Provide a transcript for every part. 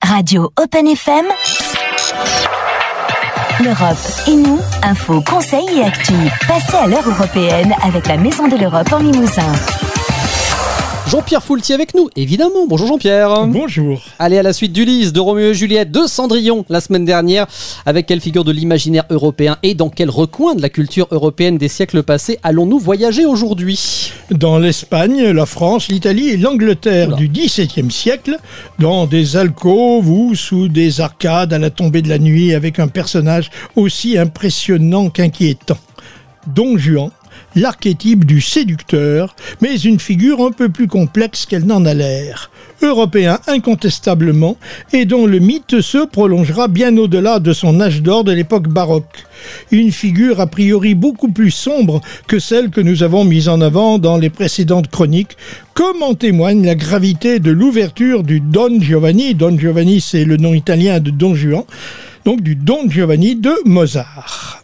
Radio Open FM. L'Europe et nous, infos, conseils et actu. Passez à l'heure européenne avec la Maison de l'Europe en Limousin. Jean-Pierre Foultier avec nous, évidemment. Bonjour Jean-Pierre. Bonjour. Allez, à la suite d'Ulysse, de Roméo et Juliette, de Cendrillon la semaine dernière. Avec quelle figure de l'imaginaire européen et dans quel recoin de la culture européenne des siècles passés allons-nous voyager aujourd'hui ? Dans l'Espagne, la France, l'Italie et l'Angleterre du XVIIe siècle, dans des alcôves ou sous des arcades à la tombée de la nuit avec un personnage aussi impressionnant qu'inquiétant. Don Juan, l'archétype du séducteur, mais une figure un peu plus complexe qu'elle n'en a l'air. Européen incontestablement, et dont le mythe se prolongera bien au-delà de son âge d'or de l'époque baroque. Une figure a priori beaucoup plus sombre que celle que nous avons mise en avant dans les précédentes chroniques, comme en témoigne la gravité de l'ouverture du Don Giovanni. Don Giovanni, c'est le nom italien de Don Juan, donc du Don Giovanni de Mozart.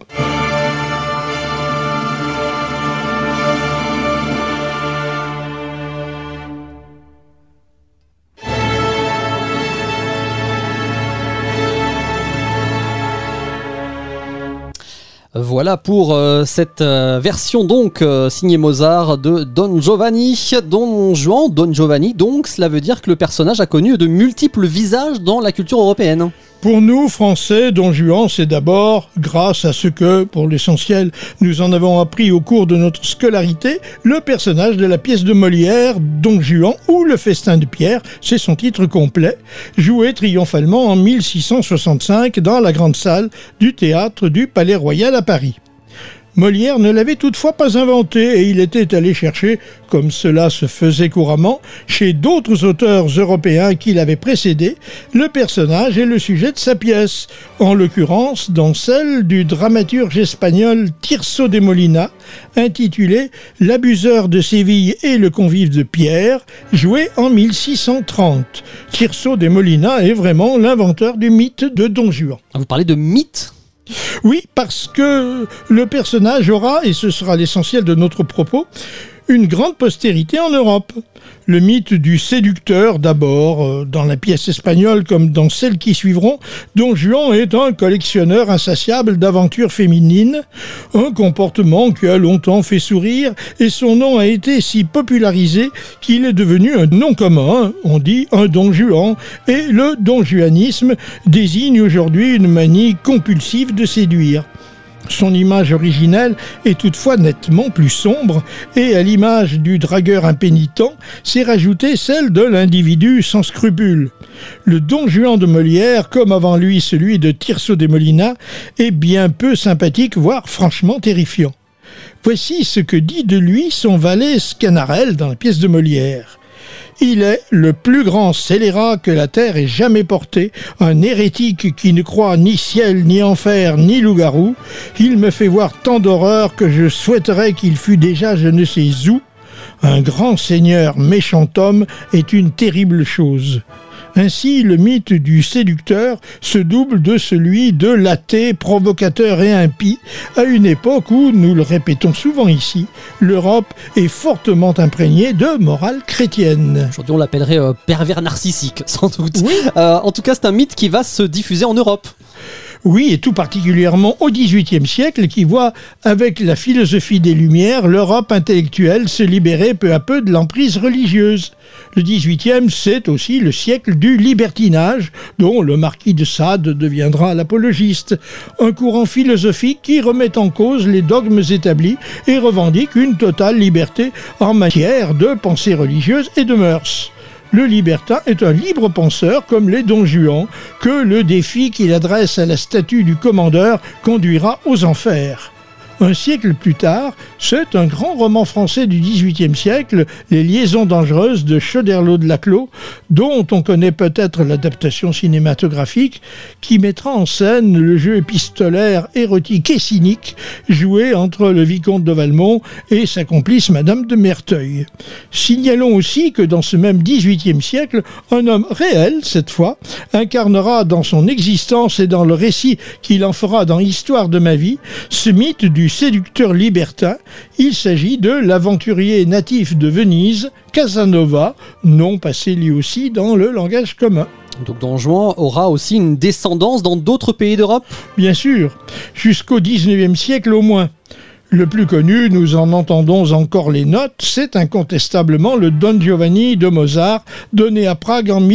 Voilà pour cette version donc signée Mozart de Don Giovanni. Don Juan, Don Giovanni, donc cela veut dire que le personnage a connu de multiples visages dans la culture européenne. Pour nous, Français, Don Juan, c'est d'abord, grâce à ce que, pour l'essentiel, nous en avons appris au cours de notre scolarité, le personnage de la pièce de Molière, Don Juan, ou Le Festin de Pierre, c'est son titre complet, joué triomphalement en 1665 dans la grande salle du théâtre du Palais Royal à Paris. Molière ne l'avait toutefois pas inventé et il était allé chercher, comme cela se faisait couramment, chez d'autres auteurs européens qui l'avaient précédé, le personnage et le sujet de sa pièce, en l'occurrence dans celle du dramaturge espagnol Tirso de Molina, intitulée « L'abuseur de Séville et le convive de Pierre », joué en 1630. Tirso de Molina est vraiment l'inventeur du mythe de Don Juan. Vous parlez de mythe ? Oui, parce que le personnage aura, et ce sera l'essentiel de notre propos, une grande postérité en Europe. Le mythe du séducteur d'abord, dans la pièce espagnole comme dans celles qui suivront, Don Juan est un collectionneur insatiable d'aventures féminines, un comportement qui a longtemps fait sourire et son nom a été si popularisé qu'il est devenu un nom commun, on dit un Don Juan, et le donjuanisme désigne aujourd'hui une manie compulsive de séduire. Son image originelle est toutefois nettement plus sombre et à l'image du dragueur impénitent s'est rajoutée celle de l'individu sans scrupules. Le Don Juan de Molière, comme avant lui celui de Tirso de Molina, est bien peu sympathique, voire franchement terrifiant. Voici ce que dit de lui son valet Sganarelle dans la pièce de Molière. Il est le plus grand scélérat que la terre ait jamais porté, un hérétique qui ne croit ni ciel, ni enfer, ni loup-garou. Il me fait voir tant d'horreurs que je souhaiterais qu'il fût déjà je ne sais où. Un grand seigneur méchant homme est une terrible chose. Ainsi, le mythe du séducteur se double de celui de l'athée, provocateur et impie, à une époque où, nous le répétons souvent ici, l'Europe est fortement imprégnée de morale chrétienne. Aujourd'hui, on l'appellerait pervers narcissique, sans doute. Oui. En tout cas, c'est un mythe qui va se diffuser en Europe. Oui, et tout particulièrement au XVIIIe siècle, qui voit, avec la philosophie des Lumières, l'Europe intellectuelle se libérer peu à peu de l'emprise religieuse. Le XVIIIe, c'est aussi le siècle du libertinage, dont le marquis de Sade deviendra l'apologiste. Un courant philosophique qui remet en cause les dogmes établis et revendique une totale liberté en matière de pensée religieuse et de mœurs. Le libertin est un libre penseur comme les Don Juan, que le défi qu'il adresse à la statue du commandeur conduira aux enfers. Un siècle plus tard, c'est un grand roman français du XVIIIe siècle, Les Liaisons dangereuses de Choderlos de Laclos, dont on connaît peut-être l'adaptation cinématographique, qui mettra en scène le jeu épistolaire, érotique et cynique joué entre le vicomte de Valmont et sa complice Madame de Merteuil. Signalons aussi que dans ce même XVIIIe siècle, un homme réel, cette fois, incarnera dans son existence et dans le récit qu'il en fera dans Histoire de ma vie, ce mythe du séducteur libertin. Il s'agit de l'aventurier natif de Venise, Casanova, nom passé lui aussi dans le langage commun. Donc Don Juan aura aussi une descendance dans d'autres pays d'Europe ? Bien sûr, jusqu'au XIXe siècle au moins. Le plus connu, nous en entendons encore les notes, c'est incontestablement le Don Giovanni de Mozart, donné à Prague en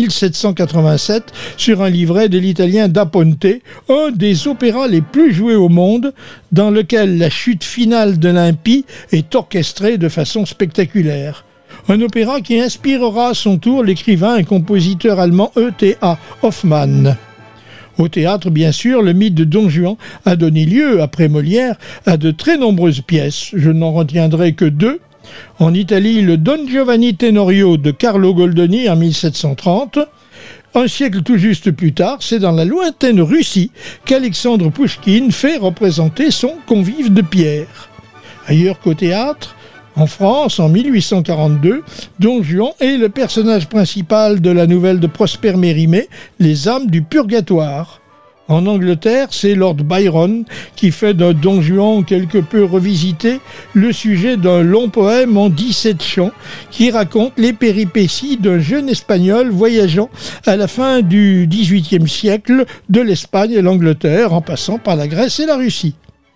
1787 sur un livret de l'italien Da Ponte, un des opéras les plus joués au monde, dans lequel la chute finale de l'impie est orchestrée de façon spectaculaire. Un opéra qui inspirera à son tour l'écrivain et compositeur allemand E.T.A. Hoffmann. Au théâtre, bien sûr, le mythe de Don Juan a donné lieu, après Molière, à de très nombreuses pièces. Je n'en retiendrai que 2. En Italie, le Don Giovanni Tenorio de Carlo Goldoni en 1730. Un siècle tout juste plus tard, c'est dans la lointaine Russie qu'Alexandre Pouchkine fait représenter son Convive de pierre. Ailleurs qu'au théâtre, en France, en 1842, Don Juan est le personnage principal de la nouvelle de Prosper Mérimée, Les âmes du purgatoire. En Angleterre, c'est Lord Byron qui fait d'un Don Juan quelque peu revisité le sujet d'un long poème en 17 chants qui raconte les péripéties d'un jeune Espagnol voyageant à la fin du XVIIIe siècle de l'Espagne et l'Angleterre en passant par la Grèce et la Russie.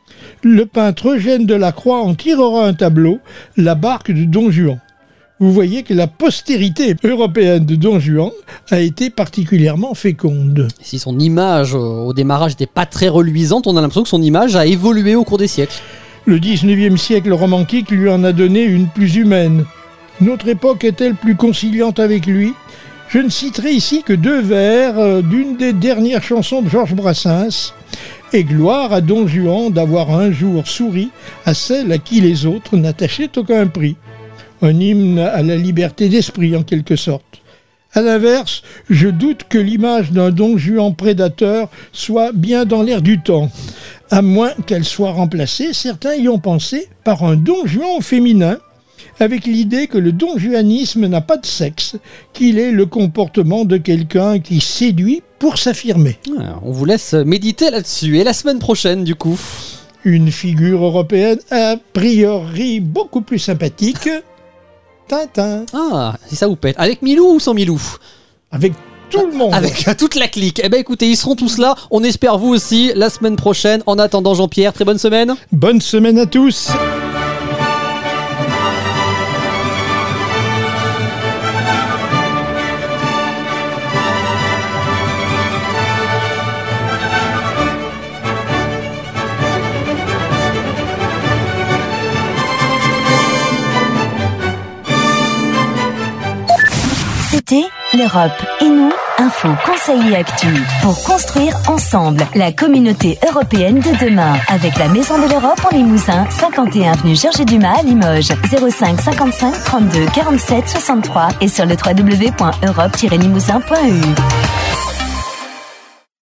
Le peintre Eugène Delacroix en tirera un tableau, La barque de Don Juan. Vous voyez que la postérité européenne de Don Juan a été particulièrement féconde. Si son image au démarrage n'était pas très reluisante, on a l'impression que son image a évolué au cours des siècles. Le 19e siècle romantique lui en a donné une plus humaine. Notre époque est-elle plus conciliante avec lui ? Je ne citerai ici que 2 vers d'une des dernières chansons de Georges Brassens. Et gloire à Don Juan d'avoir un jour souri à celle à qui les autres n'attachaient aucun prix. Un hymne à la liberté d'esprit en quelque sorte. À l'inverse, je doute que l'image d'un Don Juan prédateur soit bien dans l'air du temps. À moins qu'elle soit remplacée, certains y ont pensé, par un Don Juan féminin, avec l'idée que le donjuanisme n'a pas de sexe, qu'il est le comportement de quelqu'un qui séduit pour s'affirmer. On vous laisse méditer là-dessus. Et la semaine prochaine, du coup ? Une figure européenne a priori beaucoup plus sympathique, Tintin. Ah, si ça vous pète. Avec Milou ou sans Milou ? Avec tout le monde. Avec toute la clique. Eh bien écoutez, ils seront tous là. On espère vous aussi la semaine prochaine. En attendant, Jean-Pierre, très bonne semaine. Bonne semaine à tous. C'était l'Europe et nous, info, conseils et actu. Pour construire ensemble la communauté européenne de demain. Avec la Maison de l'Europe en Limousin, 51 avenue Georges Dumas à Limoges. 05 55 32 47 63 et sur le www.europe-limousin.eu.